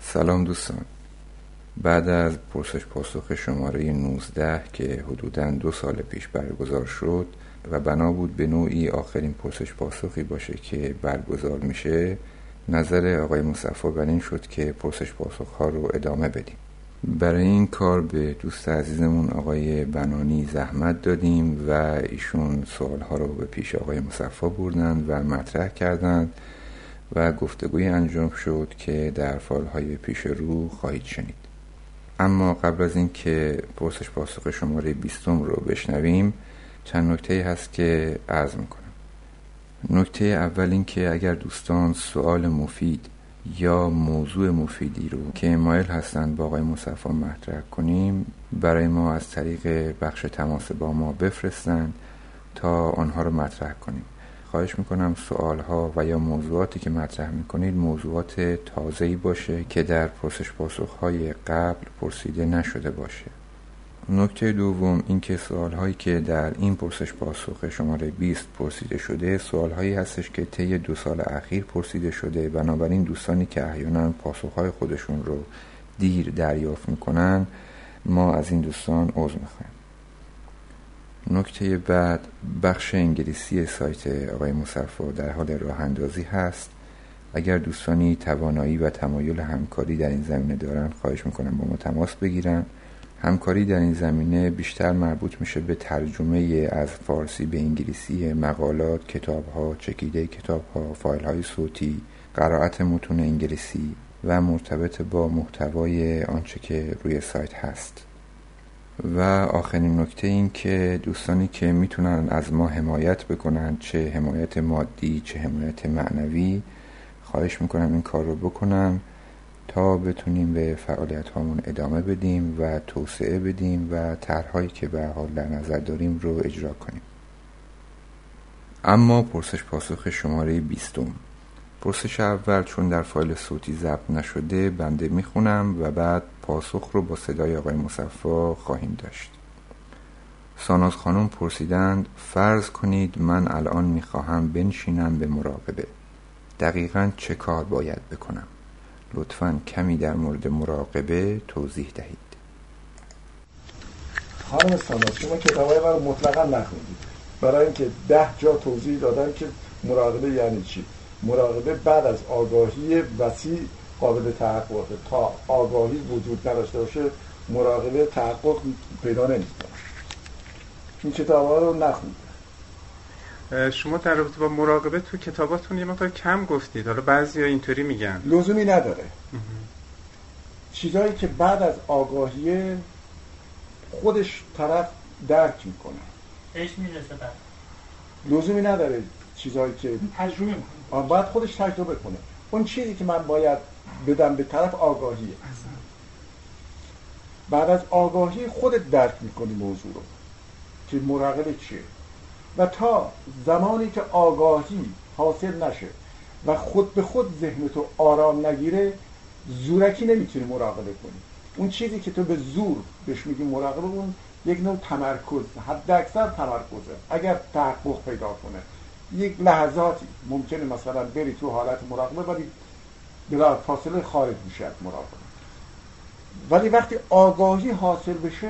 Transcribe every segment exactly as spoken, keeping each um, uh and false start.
سلام دوستان. بعد از پرسش پاسخ شماره نوزده که حدوداً دو سال پیش برگزار شد و بنا بود به نوعی آخرین پرسش پاسخی باشه که برگزار میشه، نظر آقای مصفی بر این شد که پرسش پاسخ ها رو ادامه بدیم. برای این کار به دوست عزیزمون آقای بنانی زحمت دادیم و ایشون سوال ها رو به پیش آقای مصفی بردند و مطرح کردند و گفتگوی انجام شد که در فایل‌های پیش رو خواهید شنید. اما قبل از این که پرسش پاسخ شماره بیستم رو بشنویم، چند نکته هست که عرض میکنم. نکته اول این که اگر دوستان سوال مفید یا موضوع مفیدی رو که مایل هستند با آقای مصفی مطرح کنیم، برای ما از طریق بخش تماس با ما بفرستند تا آنها رو مطرح کنیم. خواهش میکنم سوالها و یا موضوعاتی که مطرح میکنید موضوعات تازه‌ای باشه که در پرسش پاسخهای قبل پرسیده نشده باشه. نکته دوم این که سوالهایی که در این پرسش پاسخ شماره بیست پرسیده شده سوالهایی هستش که طی دو سال اخیر پرسیده شده، بنابراین دوستانی که احیانا پاسخهای خودشون رو دیر دریافت میکنن، ما از این دوستان عذر میخوایم. نکته بعد، بخش انگلیسی سایت آقای مصفی در حال راه اندازی هست. اگر دوستانی توانایی و تمایل همکاری در این زمینه دارن، خواهش میکنم با ما تماس بگیرن. همکاری در این زمینه بیشتر مربوط میشه به ترجمه از فارسی به انگلیسی مقالات، کتاب‌ها، چکیده کتاب‌ها، فایل‌های صوتی، قرائت متون انگلیسی و مرتبط با محتوای آنچه که روی سایت هست. و آخرین نکته این که دوستانی که میتونن از ما حمایت بکنن، چه حمایت مادی چه حمایت معنوی، خواهش میکنم این کار رو بکنن تا بتونیم به فعالیت هامون ادامه بدیم و توسعه بدیم و طرح‌هایی که به حال در نظر داریم رو اجرا کنیم. اما پرسش پاسخ شماره بیستم. پرسش اول چون در فایل صوتی ضبط نشده بنده میخونم و بعد پاسخ رو با صدای آقای مصفی خواهیم داشت. ساناز خانم پرسیدند فرض کنید من الان میخواهم بنشینم به مراقبه. دقیقاً چه کار باید بکنم؟ لطفاً کمی در مورد مراقبه توضیح دهید. خانم ساناز، شما کتابای من رو مطلقاً نخوندید، برای اینکه ده جا توضیح دادم که مراقبه یعنی چی. مراقبه بعد از آگاهی وسیع قابل تحقق. تا آگاهی وجود نداشته باشه مراقبه تحقق پیدا نمی‌کنه. این کتاب‌ها رو نخوندید. شما در رابطه با مراقبه تو کتاباتون یه مقدار کم گفتید، حالا بعضیا اینطوری میگن. لزومی نداره. چیزایی که بعد از آگاهی خودش طرف درک میکنه، بهش میرسه، بعد لزومی نداره چیزایی که تجربه میکنه، باید خودش تجربه کنه. اون چیزی که من باید بدم به طرف آگاهیه. بعد از آگاهی خودت درک میکنی موضوع رو که مراقبه چیه. و تا زمانی که آگاهی حاصل نشه و خود به خود ذهنتو آرام نگیره، زورکی نمیتونی مراقبه کنی. اون چیزی که تو به زور بهش میگی مراقبه، اون یک نوع تمرکز، حد اکثر تمرکزه. اگر تحقق پیدا کنه یک لحظاتی ممکنه مثلا بری تو حالت مراقبه ولی بلا فاصله خارج میشه از مراقبه. ولی وقتی آگاهی حاصل بشه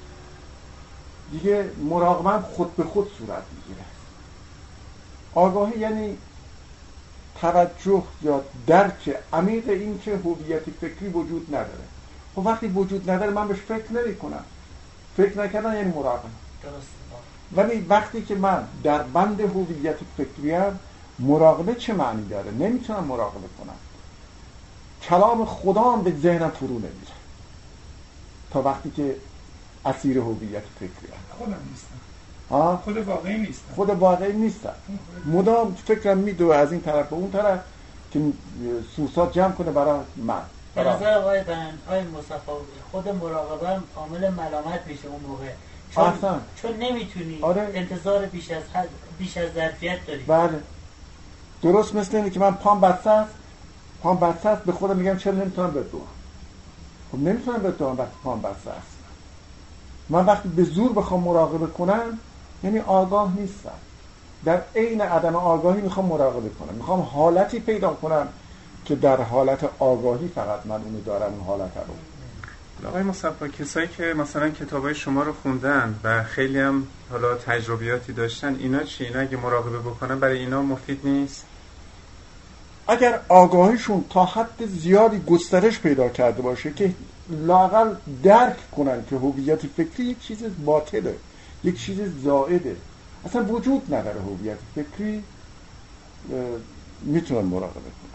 دیگه مراقبه خود به خود صورت میگیره. آگاهی یعنی توجه یا درک عمیق این که هویت فکری وجود نداره. خب وقتی وجود نداره من بهش فکر نمی کنم. فکر نکردن یعنی مراقبه. ولی وقتی که من در بند هویت فکری ام، مراقبه چه معنی داره؟ نمیتونم مراقبه کنم. کلام خدا هم به ذهنم فرو نمیره تا وقتی که اسیر هویت فکری ام. خودم نیستم. ها؟ خود واقعی نیستم. خود واقعی نیستم. مدام فکرم میدوه از این طرف به اون طرف که سوسات جمع کنه برای من. به نظر آقای بند آقای مصفی خود مراقبه هم عامل ملامت میشه اون موقع، چون احسن. چون نمیتونی آره. انتظار بیش از حد بیش از ظرفیت داری. بله درست مثل اینه که من پام بسته است پام بسته است به خودم میگم چرا نمیتونم بدوم. خب نمیتونم بدوم وقتی پام بسته است. من وقتی به زور بخوام مراقبه کنم یعنی آگاه نیستم. در عین عدم آگاهی میخوام مراقبه کنم، میخوام حالتی پیدا کنم که در حالت آگاهی فقط من اونو دارم، اون حالت رو. آقای مصطفی، کسایی که مثلا کتابای شما رو خوندن و خیلی هم حالا تجربیاتی داشتن، اینا چی؟ اینا اگه مراقبه بکنن برای اینا مفید نیست؟ اگر آگاهیشون تا حد زیادی گسترش پیدا کرده باشه که لااقل درک کنن که هویت فکری یک چیز باطله، یک چیز زائده، اصلا وجود نداره هویت فکری، میتونن مراقبه کنن.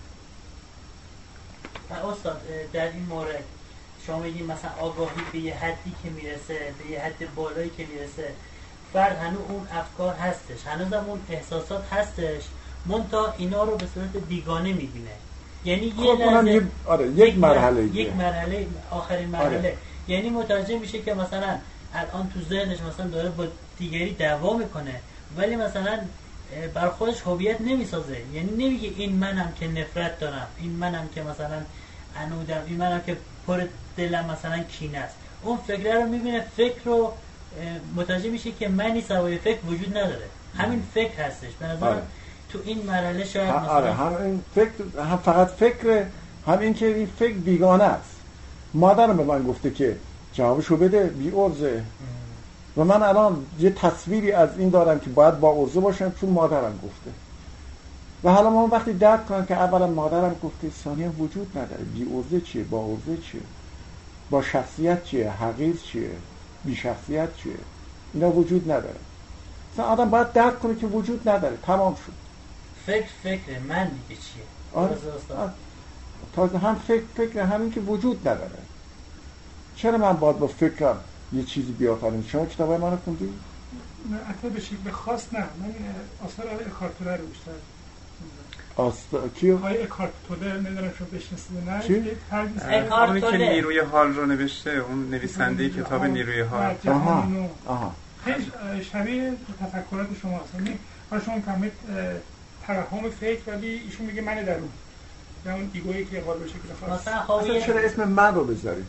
و استاد در این مورد شما میگید مثلا آگاهی به یه حدی که میرسه، به یه حد بالایی که میرسه، فرد هنوز اون افکار هستش، هنوز هم اون احساسات هستش، منتها اینا رو به صورت بیگانه میبینه. یعنی یه لحظه یک آره یک مرحله یک مرحله آخرین مرحله آره. یعنی متوجه میشه که مثلا الان تو ذهنش مثلا داره با دیگری دعوا میکنه، ولی مثلا بر خودش هویت نمیسازه. یعنی نمیگه این منم که نفرت دارم، این منم که مثلا عنودم، این منم که پر دلم مثلا کینه است. اون فکر رو میبینه، فکر رو متوجه میشه که منی سوای فکر وجود نداره، همین فکر هستش. به نظرم آره. تو این مرحله شاید مثلا آره هم این فکر هم فقط فکر، هم این که این فکر بیگانه است. مادرم به من گفته که جوابشو بده بی عرضه و من الان یه تصویری از این دارم که باید با عرضه باشم چون مادرم گفته. و حالا من وقتی درک کنم که اولا مادرم گفته، ثانیا وجود نداره، بی عرضه چیه، با عرضه چیه، با شخصیت چیه، حقیر چیه، بی شخصیت چیه، اینا وجود نداره. مثلا آدم باید درک کنه که وجود نداره، تمام شد. فکر فکر من دیگه چیه؟ آره. تازه هم فکر فکر همین که وجود نداره. چرا من باید با فکرم یه چیزی بیافرینم؟ شما کتابای منو خوندی؟ نه اصلا به شکل خاص نه، من آثار آقای اکارت توله رو بیشتر آثار کیو؟ آقای اکارت توله، نمیدونم شما بشناسید نه؟ چی؟ اونی که نیروی حال رو نوشته، اون نویسنده کتاب نیروی حال. آها آها خیلی شبیه تفکرات شما هست. حالا شما کامل توهم فکر، ولی ایشون میگه من درون، یا اون ایگویی که قابل شکل خاص. مثلا چرا اسم من رو بذاریم؟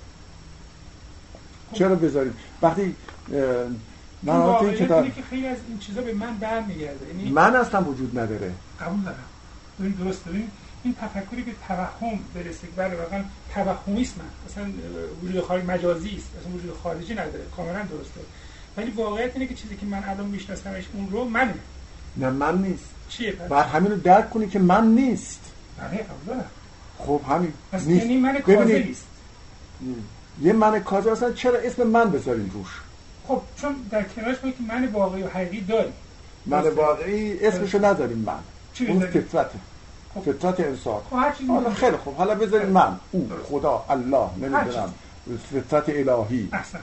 چرا بذاریم؟ وقتی من واقعیت اینه که خیلی از این چیزا به من برمیگرده، یعنی من اصلا وجود نداره. قبول دارم. ببین درست ببین این تفکری که توهم برسه، برای واقعا توهمیست، من اصلا وجود خارجی مجازی است، اصلا وجود خارجی نداره، کاملا درسته. ولی واقعیت اینه که چیزی که من الان میشناسمش اون رو منه. نه من نیست. چیه پس؟ بعد همین رو درک کنی که من نیست. نه قبول دارم. خب همین پس یعنی من کاذب نیست. یه من کاذب اصلا چرا اسم من بذارین روش؟ خب چون در کنارش ما که من واقعی و حقیقی داریم. من واقعی اسمشو نذاریم من. اون فطرته. خب. فطرت انسان. خب حالا خیلی خوب، حالا بذاریم من، او، خدا، الله، نمیدونم، فطرت الهی. احسن.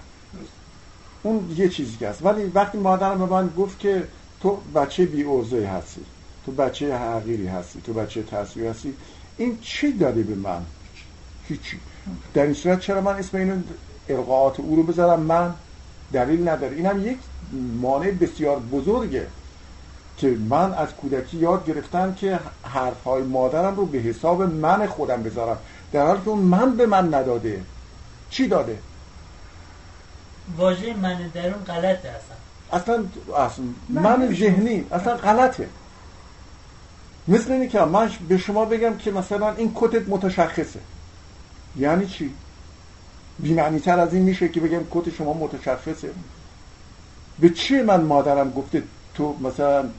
اون یه چیزی که هست. ولی وقتی مادرم به من گفت که تو بچه بی عرضه‌ای هستی، تو بچه حقیری هستی، تو بچه ترسوی هستی، این چی داری به من؟ هیچی. در این صورت چرا من اسم اینو القاءات او رو بذارم من؟ دلیل نداره. این هم یک مانع بسیار بزرگه که من از کودکی یاد گرفتم که حرفهای مادرم رو به حساب من خودم بذارم، در حالی که اون من به من نداده. چی داده؟ واژه من درون غلطه اصلا. اصلا اصلا من ذهنی اصلا غلطه. مثل اینه که من به شما بگم که مثلا این کتت متشخصه. یعنی چی؟ بی‌معنی تر از این میشه که بگم کت شما متشخصه؟ به چی من مادرم گفته تو مثلا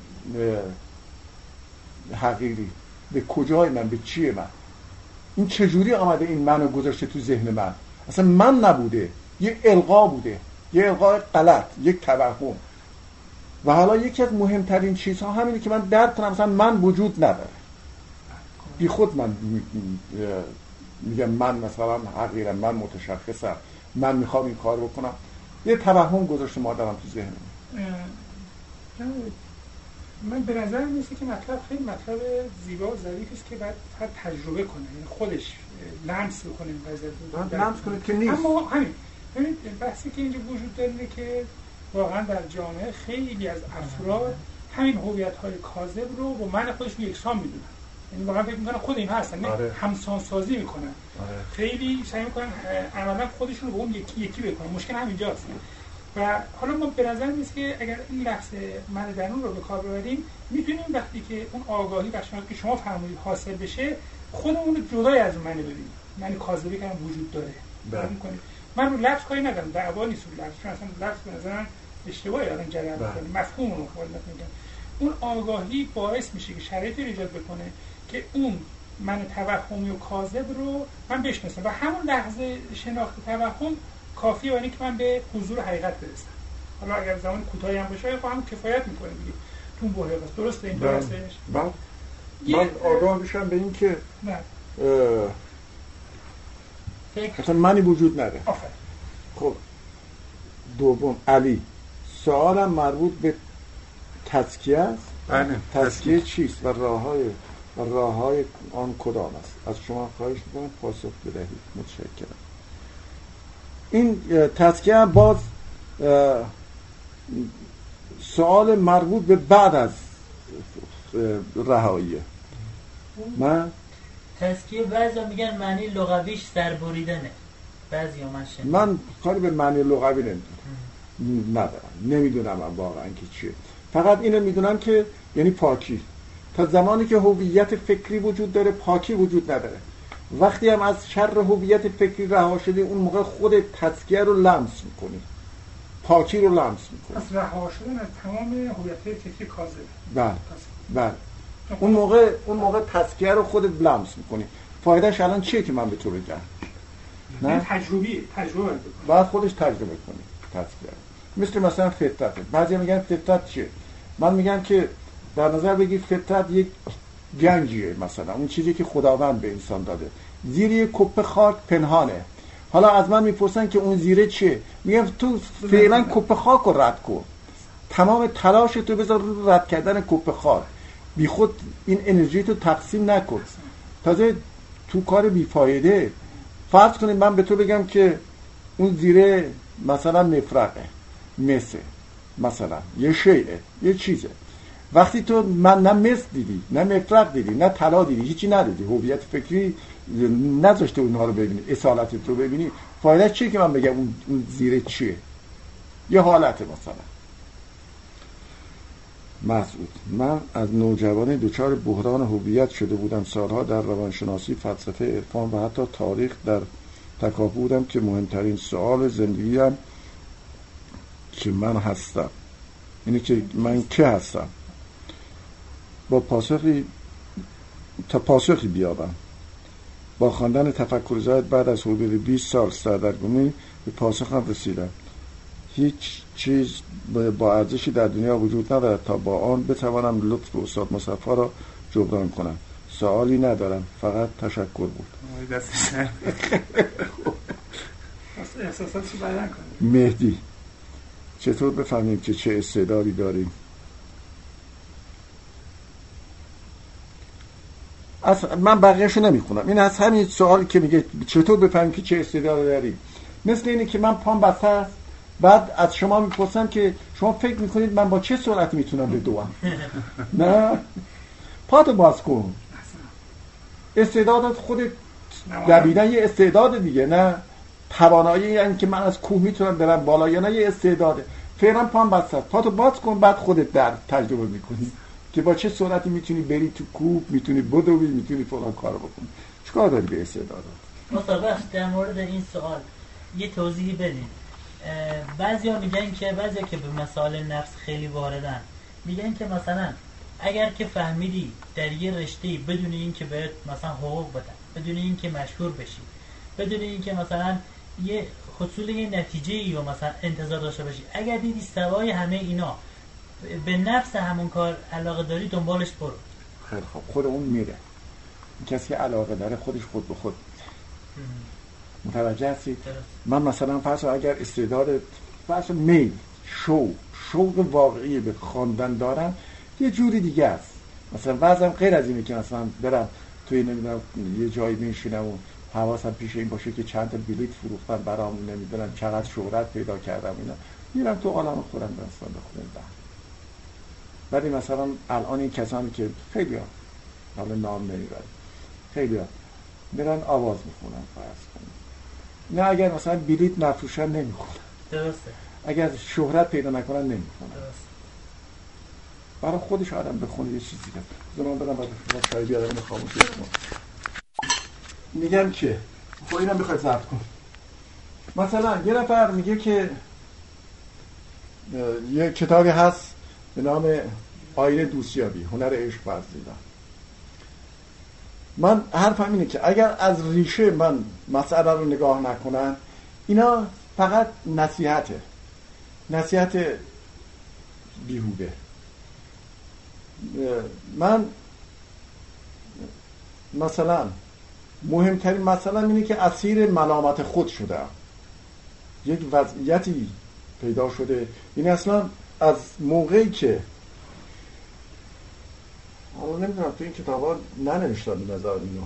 حقیری؟ به کجای من؟ به چیه من؟ این چجوری آمده این منو گذاشته تو ذهن من؟ اصلا من نبوده، یه القا بوده، یه القای غلط، یک توهم. و حالا یکی از مهمترین چیزها همینه که من درک کنم مثلا من وجود نداره. بی خود من میگم من مثلا حقیرم، من متشخصم، من میخوام این کار بکنم. یه توهم گذاشته مادرم تو ذهنم. من به نظر میسه که مطلب خیلی مطلب زیبا و ظریفی است که باید فقط تجربه کنه، یعنی خودش لمس کنه این قضیه، لمس کنه که نیست. اما همین ببینید بحثی که اینجا وجود داره که واقعا در جامعه خیلی از افراد همین هویت‌های کاذب رو با من خودشون یکسان میدونن، یعنی واقعا فکر میکنن خود اینها هستن، آره. همسان سازی میکنن، آره. خیلی سعی میکنن عملا خودشون رو با اون یکی یکی بکنن. مشکل همینجاست. و حالا ما به نظر میاد که اگر این لفظ من درون رو به کار ببریم، میتونیم وقتی که اون آگاهی بخش که شما فرمودید حاصل بشه، خودمون رو جدای از من ببینیم. من کاذبی که هم وجود داره بله. می‌کنیم. من رو لفظ کاری ندارم، دعوا نیست رو لفظ، چون اصلا لفظ به نظر من اشتباهی الان جریان می‌کنه، مفهوم رو خالص میگم. اون آگاهی باعث میشه که شرایطی ایجاد بکنه که اون من توهمی و کاذب رو من بشناسم و همون لحظه شناخت توهم کافیه برای اینکه من به حضور حقیقت برسم. حالا اگر زمان کوتاهی هم باشه خب هم کفایت می‌کنه دیگه. تو بحران است. درسته این درستش؟ من من آگاه بشم به این که نه مثلا منی وجود نداره. آفرین. خب دوم علی سوالم مربوط به تزکیه است. بله. تزکیه چیست و راههای و راههای آن کدام است؟ از شما خواهش می‌کنم پاسخ بدهید. متشکرم. این تزکیه باز سوال مربوط به بعد از رهاییه. من تزکیه بعضی میگن معنی لغویش سربریدنه، بعضی من شنیدم. من کاری به معنی لغوی نمیدونم، ندارم، نمیدونم من واقعا که چیه. فقط اینو میدونم که یعنی پاکی. تا زمانی که هویت فکری وجود داره پاکی وجود نداره. وقتی هم از شر هویت فکری رها شدی اون موقع خود تزکیه رو لمس میکنی، پاکی رو لمس میکنی. از رها شدن از تمام هویت فکری کاذب. بله بله. اون موقع اون موقع تزکیه رو خودت لمس میکنی. فایدهش الان چیه که من به تو بگم؟ نه تجربی تجربه بعد خودش تجربه کنی تزکیه. مثل مثلا فطرت. بعضی میگن فطرت چیه؟ من میگم که در نظر بگیر فطرت یک گنجیه، مثلا اون چیزی که خداوند به انسان داده. زیر یک کپه خاک پنهانه. حالا از من میپرسن که اون زیره چیه؟ میگم تو فعلا کپه خاک رو رد کن. تمام تلاش تو بذار رو رد کردن کپه خاک. بی خود این انرژی تو تقسیم نکن. تازه تو کار بیفایده. فرض کنید من به تو بگم که اون زیره مثلا مفرقه، مسه، مثلا یه شیء، یه چیزه. وقتی تو من نه مس دیدی، نه مفرق دیدی، نه طلا دیدی، هیچی ندیدی، هویت فکری نذاشته اونها رو ببینی، اصالت رو ببینی، فایده چیه که من بگم اون, اون زیره چیه؟ یه حالته. مثلا مسعود: من از نوجوانی دچار بحران هویت شده بودم. سالها در روانشناسی، فلسفه، عرفان و حتی تاریخ در تکاپو بودم که مهمترین سوال زندگیم که من هستم، اینه که من که هستم. با پاسخی تا پاسخی بیابم. با خواندن تفکر زاید بعد از حدود بیست سال سردرگمی به پاسخم رسیدم: هیچ چیز با ارزشی در دنیا وجود ندارد تا با آن بتوانم لطف استاد مصطفی را جبران کنم. سوالی ندارم، فقط تشکر بود. احساساتشو بیان کنید. مهدی: چطور بفهمیم که چه استعدادی داریم؟ اصلا من بقیه‌شو نمیخونم. این از همین سوالی که میگه چطور بفهمیم که چه استعدادی داریم، مثل اینه که من پام بسته است، بعد از شما میپرسم که شما فکر میکنید من با چه سرعتی میتونم بدوم؟ نه، پاتو باز کن. استعدادت خودت دویدن یه استعداد دیگه، نه توانایی یعنی که من از کوه میتونم برم بالا، یا نه یه استعداده. فعلا پام بسته است، پاتو باز کن، بعد خودت در تجربه میکنی که با چه سرعتی میتونی بری تو کوه، میتونی بدوی، میتونی فلان کارو بکنی. چیکار داری به استعدادت؟ مصطفی در مورد این سوال یه توضیحی بدین. بعضیا میگن که بعضیا که به مسائل نفس خیلی واردن، میگن که مثلا اگر که فهمیدی در یه رشته‌ای بدون این که بهت مثلا حقوق بدن، بدون این که مشهور بشی، بدون این که مثلا یه حصول یه نتیجه‌ای رو مثلا انتظار داشته باشی، اگر دیدی سوای همه اینا به نفس همون کار علاقه داری، دنبالش برو. خیلی خوب، خود اون میره. کسی که علاقه داره خودش خود به خود. متوجه هستی؟ من مثلا فرض اگر استعداد فرض میل، شو، شوق واقعی به خواندن دارم، یه جوری دیگه است. مثلا وضعم غیر از اینه که مثلا برم توی نمیدونم یه جایی بنشینم و حواسم پیش این باشه که چند تا بلیت فروختم برام، نمیدونم چقدر شهرت پیدا کردم، اینا میرم تو عالم خودم داستان بخونم. ولی مثلا الان این کسانی که خیلی ها حالا نام نمیبرم، خیلی ها میرن آواز میخونن، فرض کنیم، نه اگر مثلا بلیت نفروشن نمیخونن، درسته، اگر شهرت پیدا نکنن نمیخونن. درسته. برای خودش آدم بخونه یه چیزی که زمان بدم بعد چای بیارم اینو خاموش کنم. میگم که خب اینم میخواد ضبط کن. مثلا یه نفر میگه که یه کتابی هست به نام آینه دوستیابی، هنر عشق ورزیدن. من حرفم اینه که اگر از ریشه من مسئله رو نگاه نکنم، اینا فقط نصیحته، نصیحت بیهوده. من مثلا مهمترین مثلا اینه که اسیر ملامت خود شدم. یک وضعیتی پیدا شده، این اصلا از موقعی که حالا نمیدونم تو این کتابا ننوشتن به نظر اینو،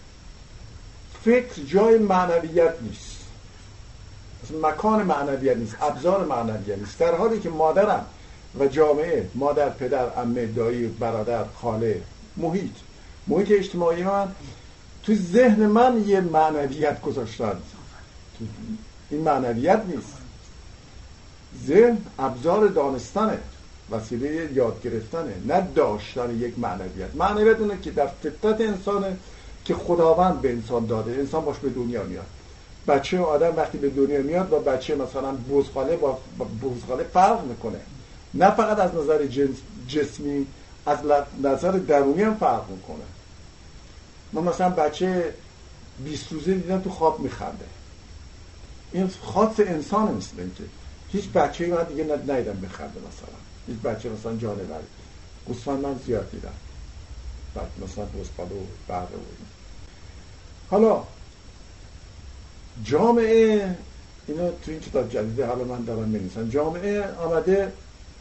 فکر جای معنویت نیست، اصلا مکان معنویت نیست، ابزار معنویت نیست، در حالی که مادرم و جامعه، مادر، پدر، عمه، دایی، برادر، خاله، محیط محیط اجتماعی من تو ذهن من یه معنویت گذاشتن. این معنویت نیست، ذهن ابزار دانستنه، وسیله یاد گرفتنه، نه داشتن یک معنویت. معنویت اونه که در فطرت انسانه که خداوند به انسان داده، انسان باش به دنیا میاد. بچه آدم وقتی به دنیا میاد با بچه مثلا بزغاله با بزغاله فرق میکنه، نه فقط از نظر جنس جسمی، از نظر درونی هم فرق میکنه. من مثلا بچه بیست روزه دیدم تو خواب میخنده، این خاص انسانه، مثل این که هیچ بچه من دیگه ندیدم بخنده. مثلا هیچ بچه مثلا جانوری، گوسفند من زیاد دیدم، بعد مثلا بزغاله و بره و این. حالا جامعه، اینا تو این کتاب جدیده حالا من دارم می‌نویسم، جامعه آمده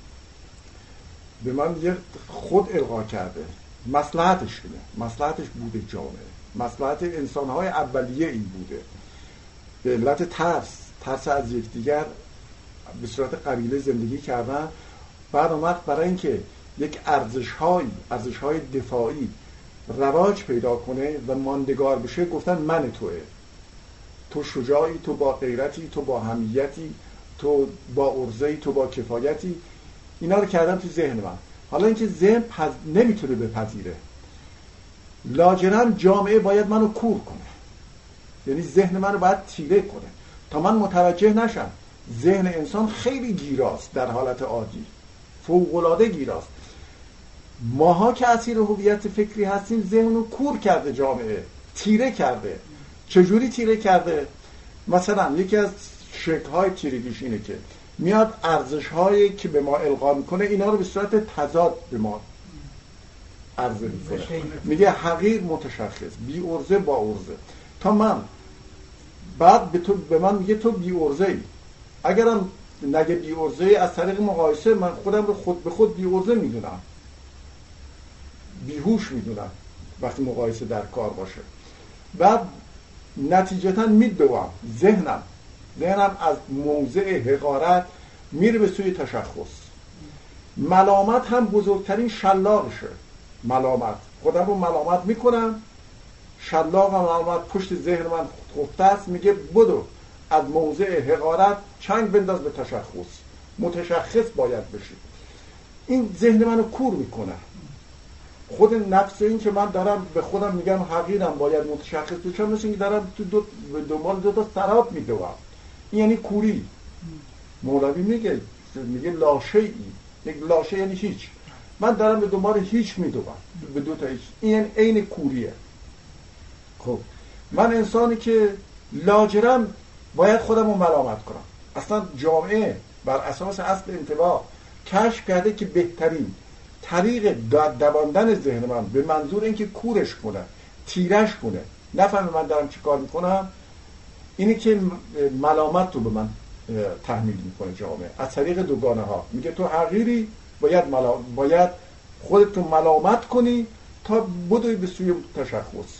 به من یه خود القا کرده، مصلحتش اینه، مصلحتش بوده جامعه، مصلحت انسان‌های اولیه این بوده، به علت ترس، ترس از یکدیگر به صورت قبیله زندگی کردن. بعد اومد برای اینکه یک ارزش‌های ارزش‌های دفاعی رواج پیدا کنه و ماندگار بشه، گفتن من توئه، تو شجاعی، تو با غیرتی، تو با حمیتی، تو با عرضه‌ای، تو با کفایتی. اینا رو کردن تو ذهن من. حالا اینکه ذهن پز... نمیتونه بپذیره، لاجرم جامعه باید منو کور کنه، یعنی ذهن منو باید تیره کنه تا من متوجه نشم ذهن انسان خیلی گیراست، در حالت عادی فوق‌العاده گیراست. ماها که اسیر هویت فکری هستیم، ذهن رو کور کرده، جامعه تیره کرده. چجوری تیره کرده؟ مثلا یکی از شکل‌های تیرگیش اینه که میاد ارزش‌هایی که به ما القا میکنه اینا رو به صورت تضاد به ما عرضه میکنه. میگه حقیر متشخص، بی عرضه با عرضه. تا من بعد به تو به من میگه تو بی عرضه‌ای. اگرم نگه بی عرضه‌ای، از طریق مقایسه من خودم رو خود به خود بی عرضه میدونم، بیهوش میدونم وقتی مقایسه در کار باشه. بعد نتیجتا میدوام ذهنم ذهنم از موضع حقارت میره به سوی تشخص. ملامت هم بزرگترین شلاقشه. ملامت خودم رو ملامت میکنم، شلاق ملامت پشت ذهن من خفته است، میگه بدو از موضع حقارت چنگ بنداز به تشخص، متشخص باید بشی. این ذهن منو کور میکنه. خود نفس این که من دارم به خودم میگم حقیرم باید متشخص بشم، مثل اینکه دارم تو دو دنبال دو تا سراب میدوم. این یعنی کوری. مولوی میگه میگه لاشه ای، یک لاشه یعنی هیچ. من دارم به دنبال هیچ میدوم، به دو تا هیچ. این یعنی عین کوریه. خب من انسانی که لاجرم باید خودم رو ملامت کنم. اصلا جامعه بر اساس اصل انتباه کشف کرده که بهترین طریق دواندن ذهن من به منظور اینکه کورش کنه، تیرش کنه، نفهمه من دارم چی کار میکنم، اینه که ملامت رو به من تحمیل میکنه جامعه از طریق دوگانه ها. میگه تو حقیری، باید ملا... باید خودت رو ملامت کنی تا بدوی به سوی تشخص.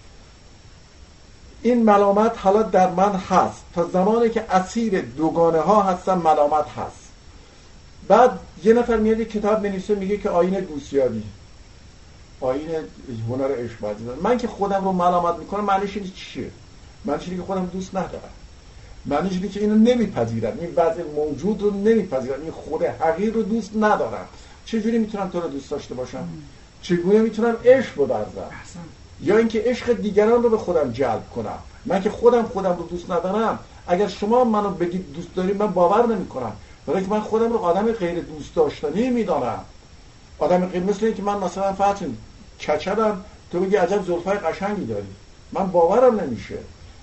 این ملامت حالا در من هست، تا زمانی که اسیر دوگانه ها هستم ملامت هست. بعد یه نفر میاد کتاب بنویسه میگه که آیین دوستیابی، آیین هنر عشق ورزیدن. من که خودم رو ملامت میکنم معنیش اینه چیه؟ معنیش اینه که خودم دوست ندارم، معنیش اینه که اینو نمیپذیرم، این وضع موجود رو نمیپذیرم، این خود حقیر رو دوست ندارم. چجوری میتونم تو رو دوست داشته باشم؟ چگونه میتونم عشق بورزم؟ یا اینکه عشق دیگران رو به خودم جلب کنم. من که خودم خودم رو دوست ندارم، اگر شما منو بگید دوست دارید من باور نمی‌کنم، برای که من خودم رو آدم غیر دوست داشتنی میدانم. آدم غیر مثل اینکه من مثلا فرض کچلم تو بگی عجب زلفای قشنگی داری، من باورم نمیشه.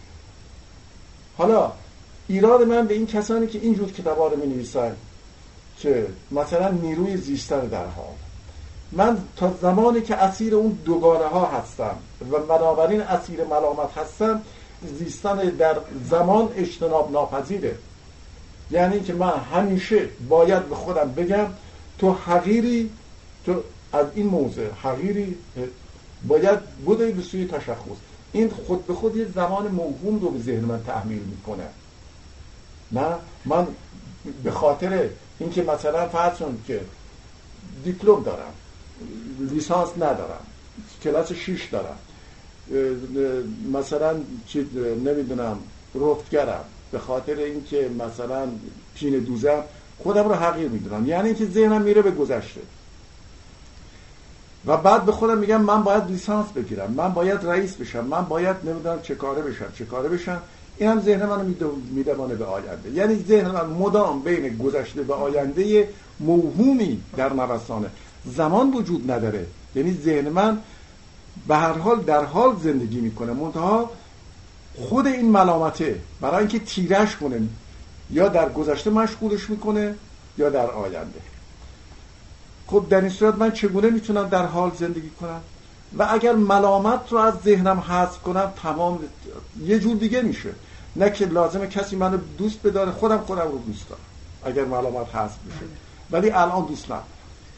حالا ایراد من به این کسانی که اینجور کتابا رو می‌نویسن که مثلا نیروی زیستن در حال، من تا زمانی که اسیر اون دوگانه ها هستم و بنابراین اسیر ملامت هستم، زیستن در زمان اجتناب ناپذیره. یعنی که من همیشه باید به خودم بگم تو حقیری، تو از این موضع حقیری، باید بودی به سوی تشخص. این خود به خود یه زمان موهوم رو به ذهن من تحمیل میکنه. نه من به خاطر اینکه مثلا فرض کن که دیپلم دارم، لیسانس ندارم، کلاس شش دارم، مثلا چی نمیدونم رفتگرم، به خاطر اینکه مثلا پین دوزم، خودم رو حقیر میدونم. یعنی اینکه ذهنم میره به گذشته و بعد به خودم میگم من باید لیسانس بگیرم، من باید رئیس بشم، من باید نمیدونم چه کاره بشم چه کاره بشم. این هم ذهن منو میدوانه به آینده. یعنی ذهن من مدام بین گذشته و آینده موهومی در نوسانه. زمان وجود نداره. یعنی ذهن من به هر حال در حال زندگی میکنه، منتها خود این ملامته برای اینکه تیرش کنه یا در گذشته مشغولش میکنه یا در آینده. خب در این صورت من چگونه میتونم در حال زندگی کنم؟ و اگر ملامت رو از ذهنم حذف کنم، تمام یه جور دیگه میشه. نه که لازمه کسی منو دوست بداره، خودم خودم رو دوست دارم اگر ملامت حذف بشه، ولی الان دوست ندارم.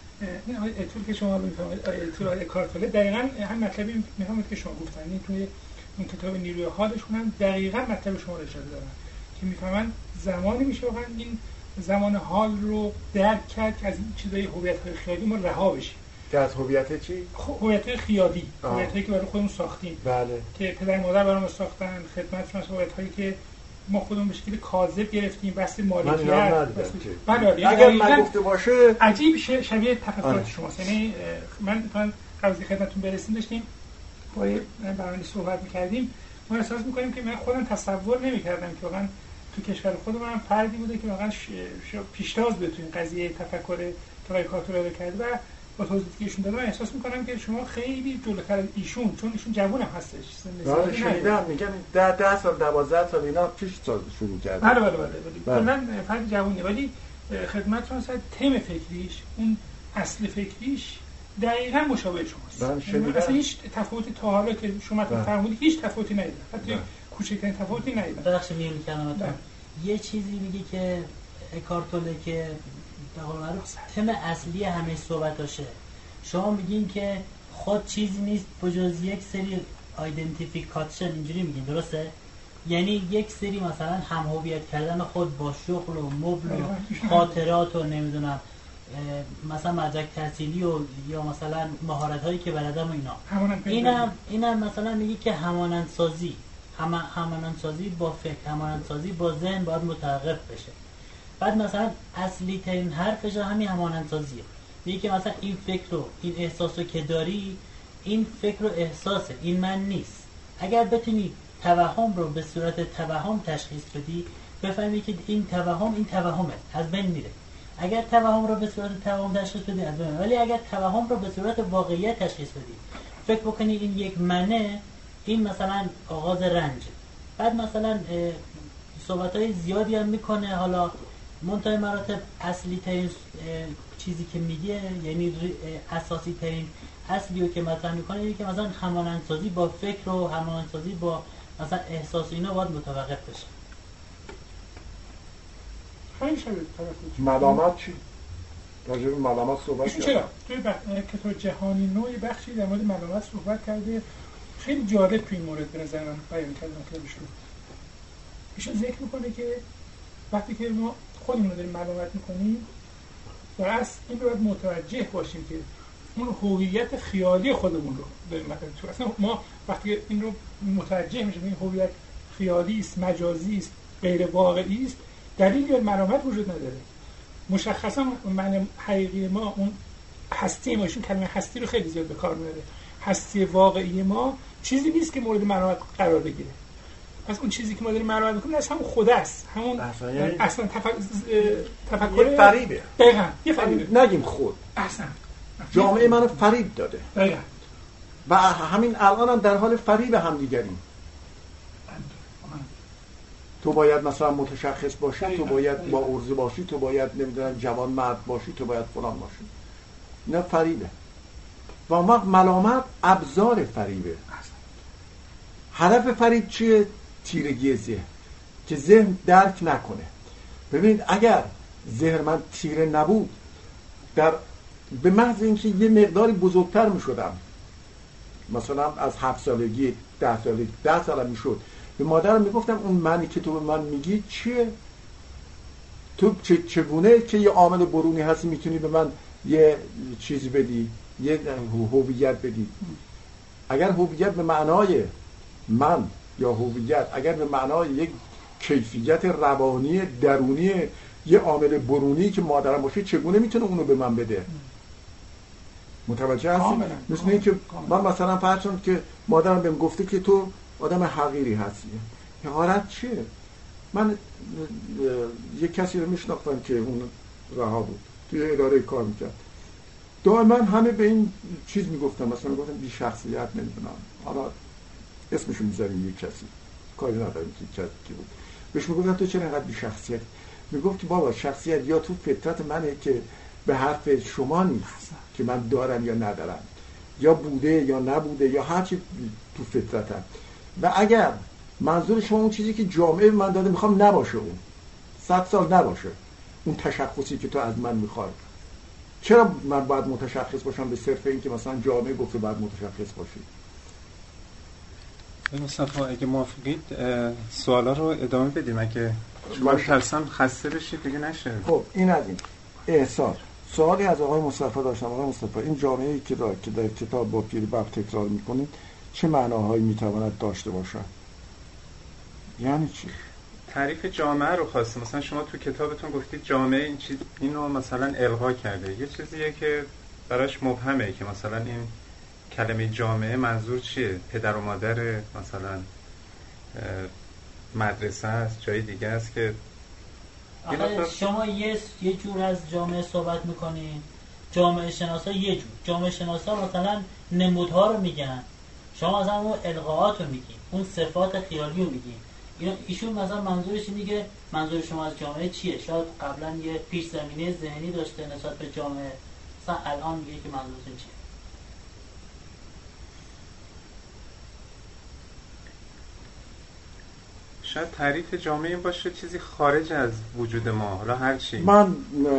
این آیه اتول که شما میفهمید، آیه اتول آیه کارتوله دقیقاً هم مطلبی میفهمید که شما گفتن. توی اون کتاب نیروی حالشون هم دقیقاً مطلب شما رو اشاره دارن که میفهمن زمانی میشه واقعا این زمان حال رو درک کرد که از این چیزای هویت‌های خیالی ما رها بشیم. که از هویت چی؟ هویت‌های خیالی، هویت‌هایی که برای خودمون ساختیم. بله. که پدر مادر برامون ساختن، خدمتشون، هویت‌هایی که ما خودمون به شکل کاذب گرفتیم، بس مالکیت. بله. اگر من گفته باشه عجیب شبیه تفکرات شماست. یعنی من مثلا قبل خدمتتون برسیم داشتیم با برنامه صحبت می‌کردیم، ما احساس می‌کنیم که من خودم تصور نمی‌کردم که واقعا تو کشور خودمون هم فردی بوده که واقعا پیشتاز به تو این قضیه تفکر ترای کارتولا کرده و با توضیحی که ایشون داده من احساس می‌کنم که شما خیلی جلوتر از ایشون، چون ایشون جوون هم هستش. آره شنیدم میگن ده ده سال دوازده سال اینا پیش سال شروع کرد. بله بله بله. کلاً فرد جوونی، ولی خدمتتون هست تم فکریش، اون اصل فکریش دقیقاً مشابه شماست. اصلا هیچ تفاوتی تا حالا که شما فرمودید هیچ تفاوتی ندیدم. حتی کوچکترین تفاوتی ندیدم. بخش میونی کلماتون یه چیزی میگه که کارتوله که به قول معروف تم اصلی همه صحبتاشه. شما میگین که خود چیزی نیست بجز یک سری آیدنتیفیکاسیون، اینجوری میگین درسته؟ یعنی یک سری مثلا هم هویت کردن خود با شغل و مبل و خاطرات و نمیدونم مثلا مدرک تحصیلی و یا مثلا مهارت هایی که بلدم و اینا. اینم اینم مثلا میگه که همانند سازی هم همانند سازی با فکر، همانند سازی با ذهن باید متوقف بشه. بعد مثلا اصلی ترین حرفش همین همانند سازیه. میگه که مثلا این فکر رو، این احساس رو که داری، این فکر و احساسه، این من نیست. اگر بتونی توهم رو به صورت توهم تشخیص بدی، بفهمی که این توهم این توهمه، از بین میره. اگر توهم رو به صورت توهم تشخیص بدی، از بین میره. ولی اگر توهم رو به صورت واقعیت تشخیص بدی، فکر بکنی این یک منه، این مثلا آغاز رنجه. بعد مثلا صحبت‌های زیادی هم میکنه. حالا منتهای مراتب اصلی ترین چیزی که میگه، یعنی اساسی ترین اصلیو که مطرح میکنه اینه که مثلا همانندسازی با فکر و همانندسازی با مثلا احساس اینا باید متوقف بشه. خیلی شبیه ملامت چی؟ راجع به ملامت صحبت کرد. چرا؟ توی کتاب جهانی نوعی بخشی در مورد ملامت صحبت کرده، خیلی جالب تو این مورد به نظر من بیان کرده مطلبش رو. ایشون ذکر میکنه که وقتی که ما خودمون رو داریم ملامت میکنیم، در اصل این رو باید متوجه باشیم که اون هویت خیالی خودمون رو داریم مطرح می‌کنیم. اصلا ما وقتی این رو متوجه میشیم این هویت خیالی است، مجازی است، غیر واقعی است، دلیلی بر ملامت وجود نداره. مشخصا معنی حقیقی ما اون هستی ما، ایشون کلمه هستی رو خیلی زیاد به کار میبره. هستی واقعی ما چیزی نیست که مورد ملامت قرار بگیره. پس اون چیزی که ما داریم ملامت می‌کنیم از همون خود است، همون اصلا تفکر تفکر یه فریبه. دقیقاً یه فریبه. نگیم خود اصلا جامعه منو فریب داده. دقیقاً. و همین الان هم در حال فریب هم دیگریم. تو باید مثلا متشخص باشی، تو باید با عرضه باشی، تو باید نمیدونم جوان مرد باشی، تو باید فلان باشی. نه فریبه. و ما ملامت ابزار فریبه. هدف فریب چیه؟ تیرگی ذهن، که ذهن درک نکنه. ببینید اگر ذهن من تیره نبود، در به محض اینکه یه مقداری بزرگتر می شدم، مثلا از هفت سالگی ده سالگی ده سالم می شد، به مادرم می گفتم اون معنی که تو به من میگی چیه؟ تو چگونه که یه عامل برونی هستی میتونی به من یه چیزی بدی، یه هویت بدی؟ اگر هویت به معنای من یا هویت اگر به معنای یک کیفیت روانی درونی یه عامل برونی که مادرم باشه، چگونه میتونه اونو به من بده؟ متوجه هستی؟ مثل این که من مثلا فرض کنم که مادرم بهم گفته که تو آدم حقیری هستی. حقارت چیه؟ من یک کسی رو میشناختم که اون رها بود، توی اداره کار میکرد، دائما همه به این چیز میگفتم، مثلا میگفتم بی شخصیت، نمیدونم حالا اسمشو میذاریم یک کسی، کاری نداریم که کی بود، بهش میگفتم تو چرا اینقدر بی شخصیت؟ میگفت که بابا شخصیت یا تو فطرت منه که به حرف شما نیست که من دارم یا ندارم، یا بوده یا نبوده، یا هر چی تو فطرتم. و اگر منظور شما اون چیزی که جامعه من داده میخوام نباشه، اون صد سال نباشه اون تشخصی که تو از من میخوای، چرا من باید متشخص باشم به صرف این که مثلا جامعه گفته باید متشخص باشی؟ مصطفی اگه موافقید سوالا رو ادامه بدیم، اگه شما ترسم خسته بشید دیگه نشه. خب این از این احسان. سوالی از آقای مصطفی داشتم. آقای مصطفی، این جامعه‌ای که داره که در کتاب با پیری باب تکرار میکنید چه معناهایی میتواند داشته باشد؟ یعنی چی؟ تعریف جامعه رو خواستم. مثلا شما تو کتابتون گفتید جامعه این چیز اینو مثلا الغا کرده، یه چیزیه که براش مبهمه که مثلا این کلمه جامعه منظور چیه؟ پدر و مادر، مثلا مدرسه است، جای دیگه است که آخه شما یه یه جور از جامعه صحبت میکنین، جامعه شناسا یه جور، جامعه شناسا مثلا نمودها رو میگن، شما مثلا اون القاءات رو میگین، اون صفات خیالی رو میگین. ایشون مثلا منظورش اینه که منظور شما از جامعه چیه؟ شاید قبلا یه پیش زمینه ذهنی داشته نسبت به جامعه، مثلا الان میگه که منظورتون چیه؟ شاید تعریف جامعه این باشه چیزی خارج از وجود ما، حالا هر چی. من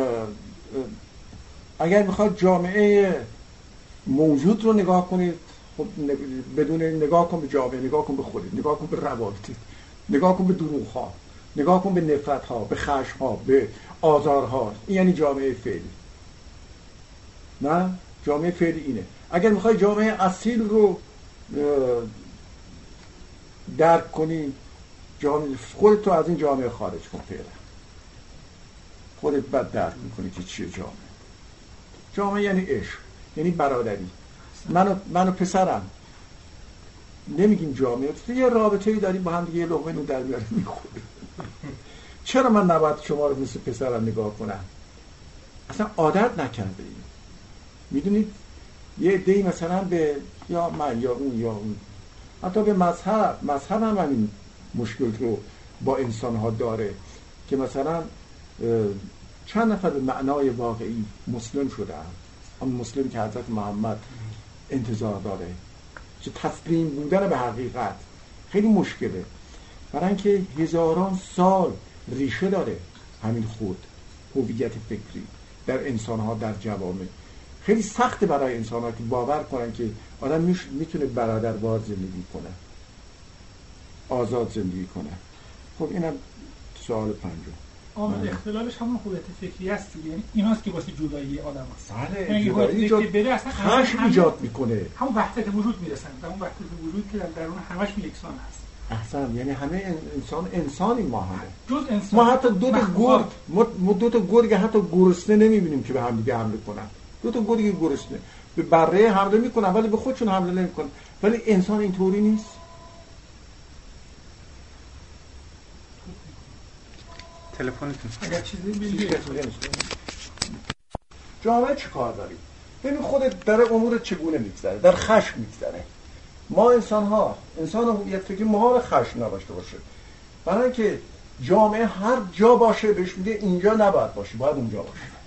اگر میخواد جامعه موجود رو نگاه کنید، خب بدون نگاه کن به جامعه، نگاه کن به خودت، نگاه کن به روابطت، نگاه کن به دروغ ها، نگاه کن به نفرت ها، به خشم ها، به آزار ها. این یعنی جامعه فعلی. نه، جامعه فعلی اینه. اگر میخوای جامعه اصیل رو درک کنی، جامعه خودت رو از این جامعه خارج کن، فعلا خودت بعد درک میکنی که چیه جامعه. جامعه یعنی عشق، یعنی برادری. منو منو پسرم نمیگیم جامعه، یه رابطه‌ای داریم با هم دیگه، یه لقمه نون در میاریم میخوریم. چرا من نباید شما رو مثل پسرم نگاه کنم؟ اصلا عادت نکرده ایم. میدونید یه عده‌ای مثلا به یا من یا اون یا اون، حتی به مذهب مذهب هم همین مشکل رو با انسان ها داره که مثلا چند نفر به معنای واقعی مسلم شده هم. اون مسلم که حضرت محمد انتظار داره، که تسلیم بودن به حقیقت خیلی مشکله، برای اینکه هزاران سال ریشه داره همین خود هویت فکری در انسان ها، در جوامع. خیلی سخته برای انسان ها که باور کنن که آدم میتونه برادروار زندگی کنه، آزاد زندگی کنه. خب اینم سوال پنجم. آمد اختلالش همون هویت فکری است دیگه، یعنی ایناست که واسه جدایی آدم است. بله، جدایی خشم ایجاد میکنه، همون وحدت وجود میرسن، به اون وحدت وجود که در درون همش یکسان هست. احسن، یعنی همه انسان انسانی ما همه جز انسان. ما حتی دو تا گرگ ما دو تا گرگ حتی گرسنه نمیبینیم که به هم دیگه حمله کنن. دو تا گرگ گرسنه به بره حمله میکنن ولی به خودشون حمله نمیکنن. ولی انسان اینطوری نیست. تلفنتون اگر چیزی بگید. جامعه چی کار داریم؟ ببین خودت در امور چگونه میگذره، در خشم میگذره. ما انسان ها، انسان هویت فکری محال خشم نداشته باشه، برای اینکه جامعه هر جا باشه بهش میگه اینجا نباید باشه، باید اونجا باشه.